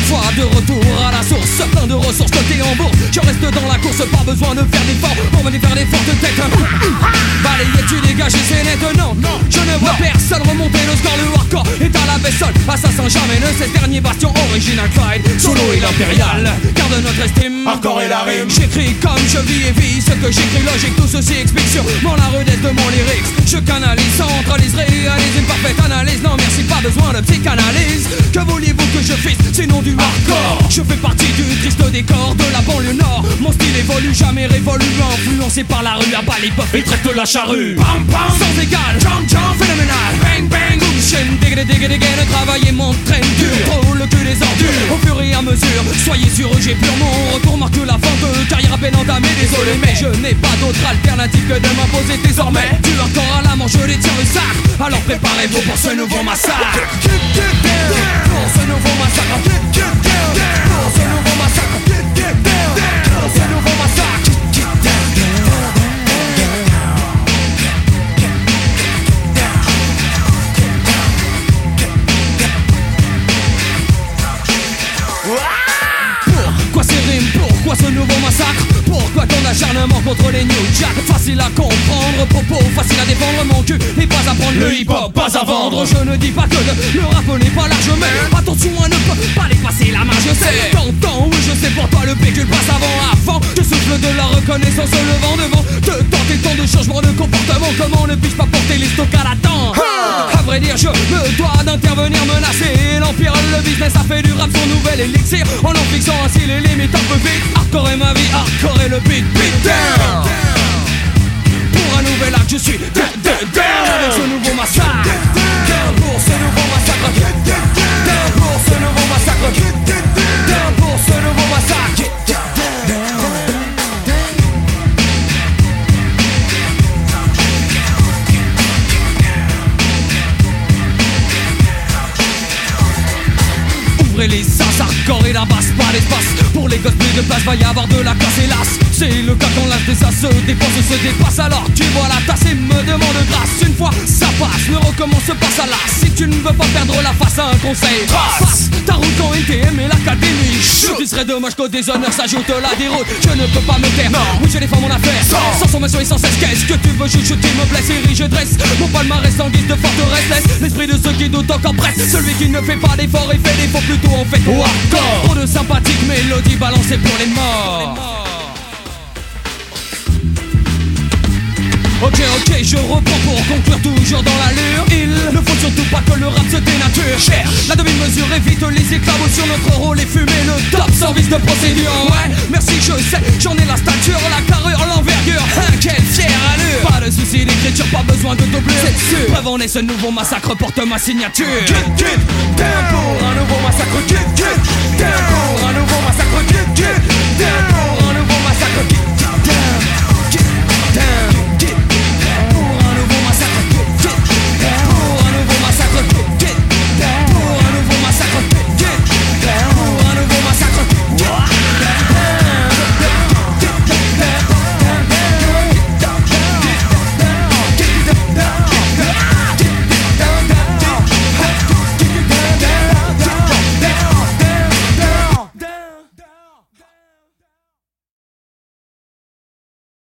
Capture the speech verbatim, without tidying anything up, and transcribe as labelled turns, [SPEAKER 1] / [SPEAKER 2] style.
[SPEAKER 1] fois de retour à la source, plein de ressources côté en bourse. Je reste dans la course, pas besoin de faire d'efforts pour venir faire des fortes têtes. Balayé, tu dégages et c'est net, non, non. Je ne vois non. personne remonter le score, le hardcore est à la vaisselle. Assassin jamais ne cesse, dernier bastion original Clyde. Solo et l'impérial, garde notre estime.
[SPEAKER 2] Hardcore et la rime.
[SPEAKER 1] J'écris comme je vis et vis ce que j'écris, logique, tout ceci explique sûrement la rudesse de mon lyrics. Je canalise, centralise, réalise une parfaite analyse. Non merci, pas besoin de psychanalyse. Que vouliez-vous que je fisse, sinon du hardcore? Je fais partie du triste décor de la banlieue nord. Mon style évolue, jamais révolu, influencé par la rue. À bas les puffs et traite la charrue. Bam bam, sans égal, jump jump, phénoménal. Bang bang, boom chaîne, dégué dégué dégué. Le travail m'entraîne dur, trop le cul des ordures. Au fur et à mesure, soyez sûr, j'ai pur mon retour marque la fin de carrière à peine entamée. Désolé mais je n'ai pas d'autre alternative que de m'imposer désormais. Du hardcore à la manche, je les tiens le sac. Alors préparez-vous pour ce nouveau massacre. Pour ce nouveau massacre. Pour ce nouveau massacre. Pour ce nouveau massacre. Pourquoi ces rimes? Pourquoi ce nouveau massacre? Pourquoi ton acharnement contre les New Jack? Facile à comprendre, propos facile à défendre. Mon cul n'est pas à prendre, le hip-hop pas à vendre. Je ne dis pas que le, le rap n'est pas large, mais attention à ne pas, pas dépasser la main, je sais. T'entends, oui je sais, pour toi le pécule passe avant. Avant, je souffle de la reconnaissance au levant devant. Te tenter tant de changements de comportement. Comment ne puis-je pas porter les stocks à la temps? À vrai dire, je me dois d'intervenir, menacer l'empire. Le business a fait du rap son nouvel élixir, en en fixant ainsi les limites un peu vite. Hardcore est ma vie, hardcore est le beat, beat down. Pour un nouvel acte, je suis down, down, down. Avec ce nouveau massacre. Down pour ce nouveau massacre. Down pour ce nouveau massacre. Down pour ce nouveau massacre. Ouvrez les sens, hardcore et la basse, pas l'espace. Pour les gosses plus de place, va y avoir de la casse hélas. C'est le cas quand l'âge des ça se dépense, se dépasse. Alors tu vois la tasse et me demande grâce. Une fois ça passe, ne recommence pas ça là. Si tu ne veux pas perdre la face, un conseil, passe ta route quand N T M et l'académie. Il serait dommage qu'au déshonneur s'ajoute la déroute. Je ne peux pas me taire, oui je défends mon affaire sans sommation et sans cesse. Qu'est-ce que tu veux, je chute, me blesse et je dresse mon palmarès en guise de forteresse. Laisse l'esprit de ceux qui doutent encore presse. Celui qui ne fait pas d'effort et fait défaut plutôt en fait au hardcore. Trop de sympathiques mélodies balancées pour les morts. Ok ok je reprends pour conclure toujours dans l'allure. Il ne faut surtout pas que le rap se dénature. Cherche la demi-mesure, évite les éclaboussures. Notre rôle est fumer le top sans vice de procédure. Ouais merci je sais, j'en ai la stature, la carrure, l'envergure. Hein, quelle fière allure. Pas de soucis d'écriture, pas besoin de doublure. C'est sûr, prévenez ce nouveau massacre, porte ma signature. Kid, kid, down pour un nouveau massacre. Kid, kid,